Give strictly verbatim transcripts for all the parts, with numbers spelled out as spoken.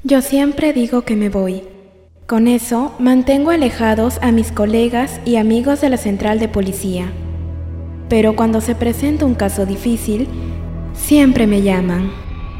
Yo siempre digo que me voy. Con eso, mantengo alejados a mis colegas y amigos de la central de policía. Pero cuando se presenta un caso difícil, siempre me llaman.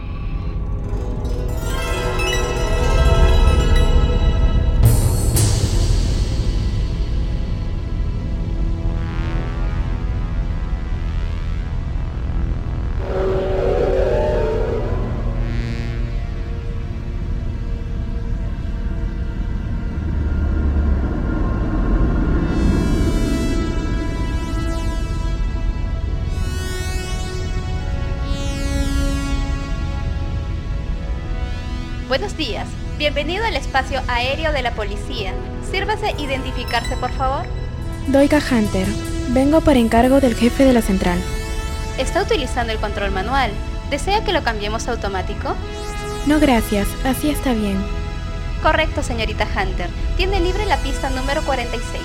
Buenos días, bienvenido al espacio aéreo de la policía. Sírvase identificarse, por favor. Doiga Hunter, vengo por encargo del jefe de la central. Está utilizando el control manual. ¿Desea que lo cambiemos a automático? No, gracias, así está bien. Correcto, señorita Hunter. Tiene libre la pista número cuarenta y seis.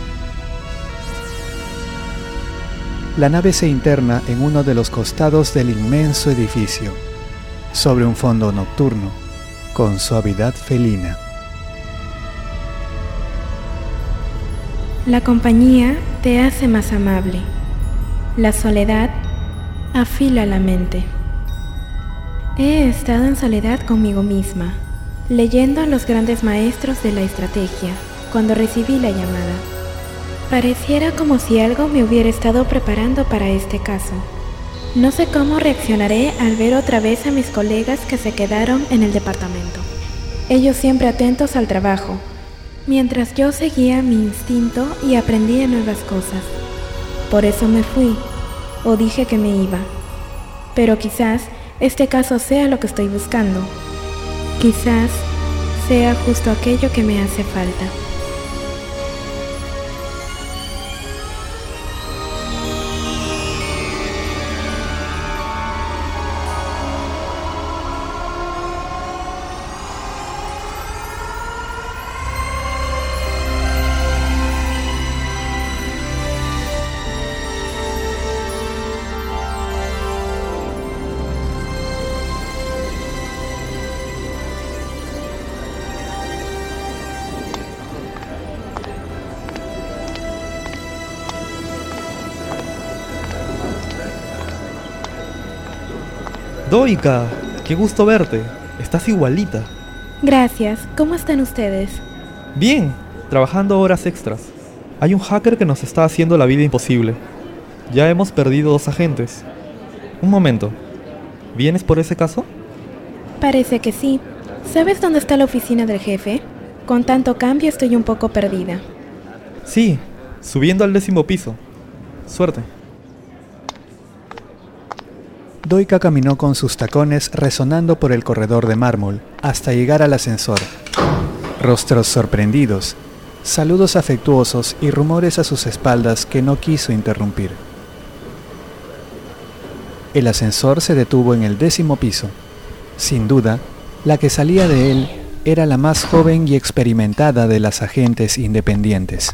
La nave se interna en uno de los costados del inmenso edificio, sobre un fondo nocturno, con suavidad felina. La compañía te hace más amable. La soledad afila la mente. He estado en soledad conmigo misma, leyendo a los grandes maestros de la estrategia, cuando recibí la llamada. Pareciera como si algo me hubiera estado preparando para este caso. No sé cómo reaccionaré al ver otra vez a mis colegas que se quedaron en el departamento. Ellos siempre atentos al trabajo, mientras yo seguía mi instinto y aprendía nuevas cosas. Por eso me fui, o dije que me iba. Pero quizás este caso sea lo que estoy buscando. Quizás sea justo aquello que me hace falta. Doika, qué gusto verte. Estás igualita. Gracias. ¿Cómo están ustedes? Bien, trabajando horas extras. Hay un hacker que nos está haciendo la vida imposible. Ya hemos perdido dos agentes. Un momento. ¿Vienes por ese caso? Parece que sí. ¿Sabes dónde está la oficina del jefe? Con tanto cambio estoy un poco perdida. Sí, subiendo al décimo piso. Suerte. Doika caminó con sus tacones resonando por el corredor de mármol hasta llegar al ascensor. Rostros sorprendidos, saludos afectuosos y rumores a sus espaldas que no quiso interrumpir. El ascensor se detuvo en el décimo piso. Sin duda, la que salía de él era la más joven y experimentada de las agentes independientes.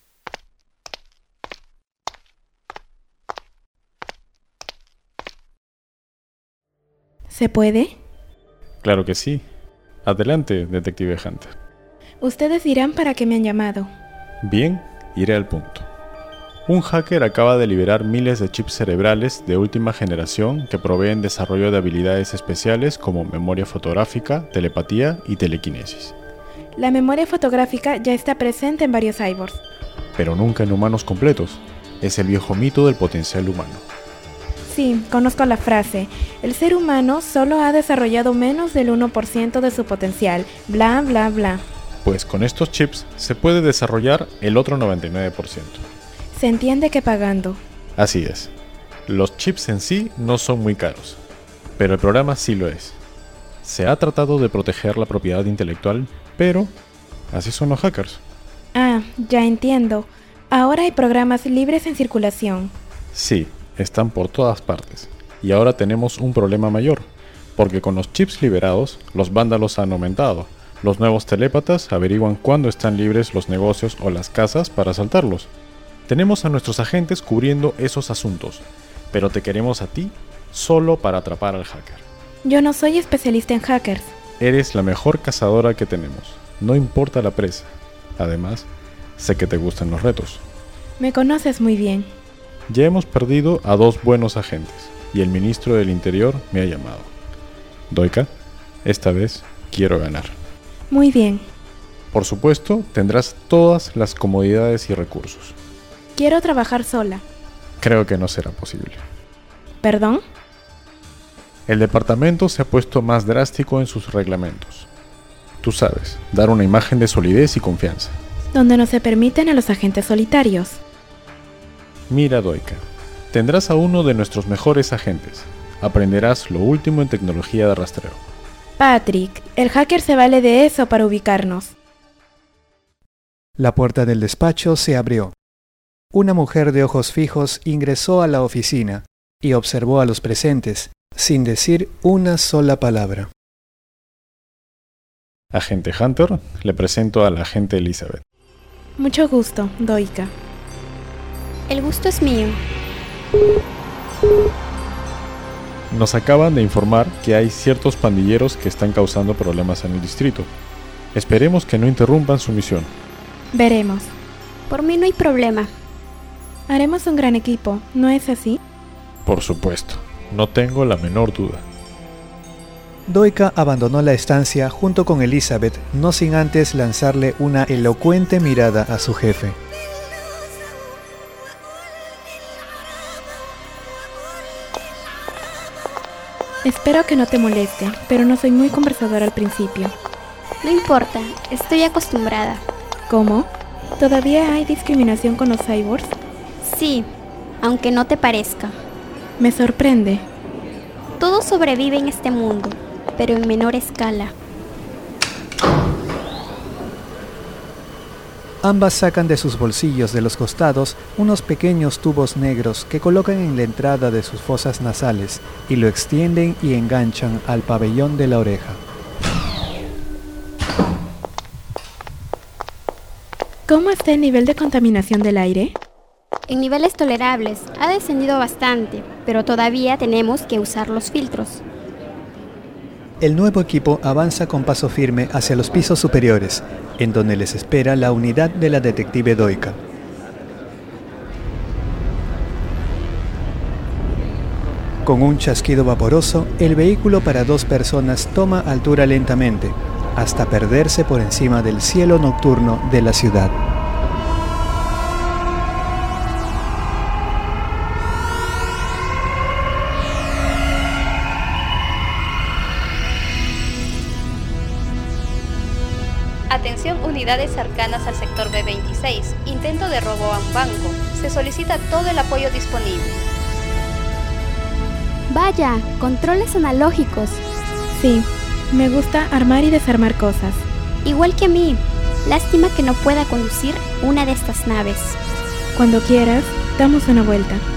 ¿Se puede? Claro que sí. Adelante, detective Hunter. Ustedes dirán para qué me han llamado. Bien, iré al punto. Un hacker acaba de liberar miles de chips cerebrales de última generación que proveen desarrollo de habilidades especiales como memoria fotográfica, telepatía y telequinesis. La memoria fotográfica ya está presente en varios cyborgs. Pero nunca en humanos completos. Es el viejo mito del potencial humano. Sí, conozco la frase. El ser humano solo ha desarrollado menos del uno por ciento de su potencial. Bla, bla, bla. Pues con estos chips se puede desarrollar el otro noventa y nueve por ciento. Se entiende que pagando. Así es. Los chips en sí no son muy caros, pero el programa sí lo es. Se ha tratado de proteger la propiedad intelectual, pero así son los hackers. Ah, ya entiendo. Ahora hay programas libres en circulación. Sí, están por todas partes. Y ahora tenemos un problema mayor, porque con los chips liberados, los vándalos han aumentado. Los nuevos telépatas averiguan cuándo están libres los negocios o las casas para asaltarlos. Tenemos a nuestros agentes cubriendo esos asuntos, pero te queremos a ti solo para atrapar al hacker. Yo no soy especialista en hackers. Eres la mejor cazadora que tenemos, no importa la presa. Además, sé que te gustan los retos. Me conoces muy bien. Ya hemos perdido a dos buenos agentes y el ministro del Interior me ha llamado. Doika, esta vez quiero ganar. Muy bien. Por supuesto, tendrás todas las comodidades y recursos. Quiero trabajar sola. Creo que no será posible. ¿Perdón? El departamento se ha puesto más drástico en sus reglamentos. Tú sabes, dar una imagen de solidez y confianza. Donde no se permiten a los agentes solitarios. Mira, Doika, tendrás a uno de nuestros mejores agentes. Aprenderás lo último en tecnología de rastreo. Patrick, el hacker se vale de eso para ubicarnos. La puerta del despacho se abrió. Una mujer de ojos fijos ingresó a la oficina y observó a los presentes, sin decir una sola palabra. Agente Hunter, le presento a la agente Elizabeth. Mucho gusto, Doika. El gusto es mío. Nos acaban de informar que hay ciertos pandilleros que están causando problemas en el distrito. Esperemos que no interrumpan su misión. Veremos. Por mí no hay problema. Haremos un gran equipo, ¿no es así? Por supuesto, no tengo la menor duda. Doika abandonó la estancia junto con Elizabeth, no sin antes lanzarle una elocuente mirada a su jefe. Espero que no te moleste, pero no soy muy conversadora al principio. No importa, estoy acostumbrada. ¿Cómo? ¿Todavía hay discriminación con los cyborgs? Sí, aunque no te parezca. Me sorprende. Todo sobrevive en este mundo, pero en menor escala. Ambas sacan de sus bolsillos de los costados unos pequeños tubos negros que colocan en la entrada de sus fosas nasales y lo extienden y enganchan al pabellón de la oreja. ¿Cómo está el nivel de contaminación del aire? En niveles tolerables, ha descendido bastante, pero todavía tenemos que usar los filtros. El nuevo equipo avanza con paso firme hacia los pisos superiores, en donde les espera la unidad de la detective Doika. Con un chasquido vaporoso, el vehículo para dos personas toma altura lentamente, hasta perderse por encima del cielo nocturno de la ciudad. Atención, unidades cercanas al sector B veintiséis. Intento de robo a un banco. Se solicita todo el apoyo disponible. Vaya, controles analógicos. Sí, me gusta armar y desarmar cosas. Igual que a mí. Lástima que no pueda conducir una de estas naves. Cuando quieras, damos una vuelta.